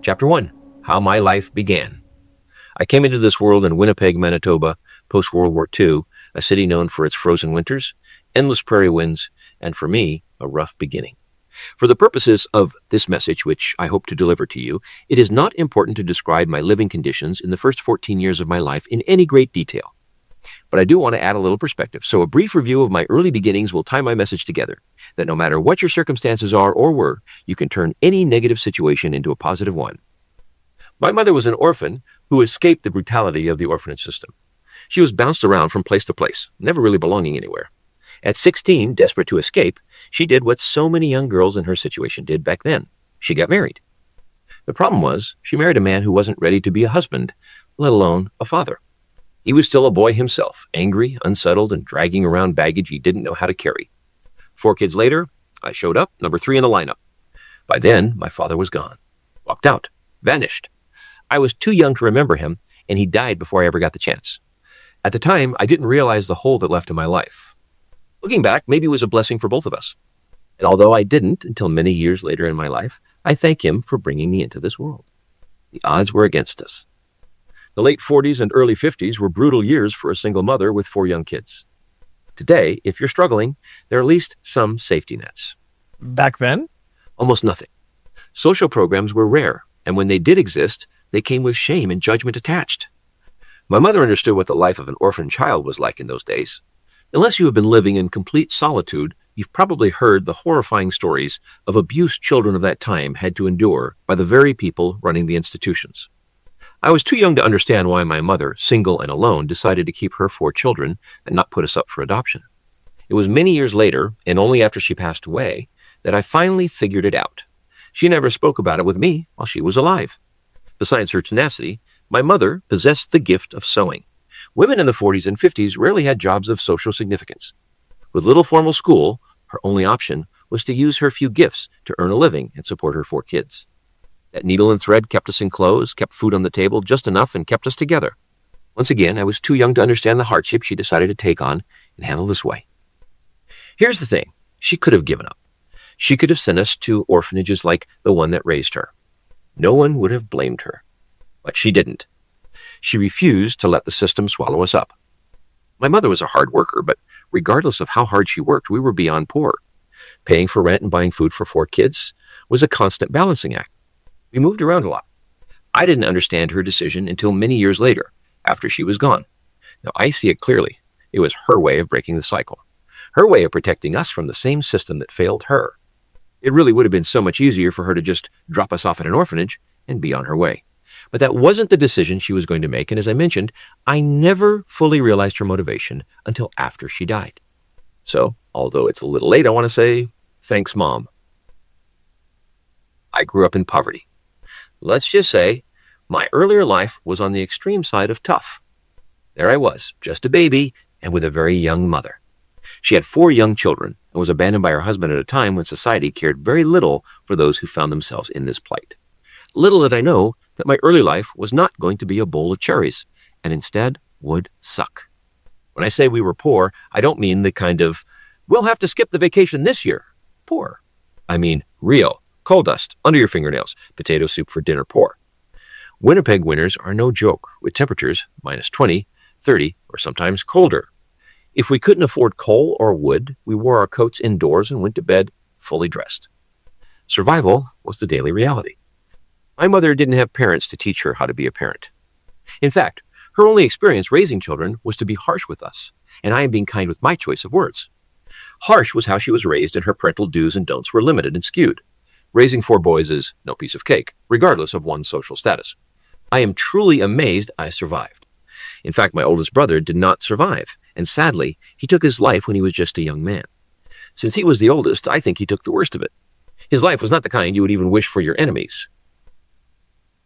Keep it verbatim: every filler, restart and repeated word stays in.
Chapter one. How My Life Began. I came into this world in Winnipeg, Manitoba, post-World War Two, a city known for its frozen winters, endless prairie winds, and for me, a rough beginning. For the purposes of this message, which I hope to deliver to you, it is not important to describe my living conditions in the first fourteen years of my life in any great detail. But I do want to add a little perspective, so a brief review of my early beginnings will tie my message together, that no matter what your circumstances are or were, you can turn any negative situation into a positive one. My mother was an orphan who escaped the brutality of the orphanage system. She was bounced around from place to place, never really belonging anywhere. At sixteen, desperate to escape, she did what so many young girls in her situation did back then. She got married. The problem was, she married a man who wasn't ready to be a husband, let alone a father. He was still a boy himself, angry, unsettled, and dragging around baggage he didn't know how to carry. Four kids later, I showed up, number three in the lineup. By then, my father was gone. Walked out. Vanished. I was too young to remember him, and he died before I ever got the chance. At the time, I didn't realize the hole that left in my life. Looking back, maybe it was a blessing for both of us. And although I didn't until many years later in my life, I thank him for bringing me into this world. The odds were against us. The late forties and early fifties were brutal years for a single mother with four young kids. Today, if you're struggling, there are at least some safety nets. Back then? Almost nothing. Social programs were rare, and when they did exist, they came with shame and judgment attached. My mother understood what the life of an orphan child was like in those days. Unless you have been living in complete solitude, you've probably heard the horrifying stories of abuse children of that time had to endure by the very people running the institutions. I was too young to understand why my mother, single and alone, decided to keep her four children and not put us up for adoption. It was many years later, and only after she passed away, that I finally figured it out. She never spoke about it with me while she was alive. Besides her tenacity, my mother possessed the gift of sewing. Women in the forties and fifties rarely had jobs of social significance. With little formal school, her only option was to use her few gifts to earn a living and support her four kids. That needle and thread kept us in clothes, kept food on the table just enough, and kept us together. Once again, I was too young to understand the hardship she decided to take on and handle this way. Here's the thing. She could have given up. She could have sent us to orphanages like the one that raised her. No one would have blamed her. But she didn't. She refused to let the system swallow us up. My mother was a hard worker, but regardless of how hard she worked, we were beyond poor. Paying for rent and buying food for four kids was a constant balancing act. We moved around a lot. I didn't understand her decision until many years later, after she was gone. Now, I see it clearly. It was her way of breaking the cycle. Her way of protecting us from the same system that failed her. It really would have been so much easier for her to just drop us off at an orphanage and be on her way. But that wasn't the decision she was going to make, and as I mentioned, I never fully realized her motivation until after she died. So, although it's a little late, I want to say, thanks, Mom. I grew up in poverty. Let's just say my earlier life was on the extreme side of tough. There I was, just a baby and with a very young mother. She had four young children and was abandoned by her husband at a time when society cared very little for those who found themselves in this plight. Little did I know that my early life was not going to be a bowl of cherries, and instead would suck. When I say we were poor, I don't mean the kind of, we'll have to skip the vacation this year, poor. I mean real. Coal dust, under your fingernails, potato soup for dinner poor. Winnipeg winters are no joke, with temperatures minus twenty, thirty, or sometimes colder. If we couldn't afford coal or wood, we wore our coats indoors and went to bed fully dressed. Survival was the daily reality. My mother didn't have parents to teach her how to be a parent. In fact, her only experience raising children was to be harsh with us, and I am being kind with my choice of words. Harsh was how she was raised, and her parental do's and don'ts were limited and skewed. Raising four boys is no piece of cake, regardless of one's social status. I am truly amazed I survived. In fact, my oldest brother did not survive, and sadly, he took his life when he was just a young man. Since he was the oldest, I think he took the worst of it. His life was not the kind you would even wish for your enemies.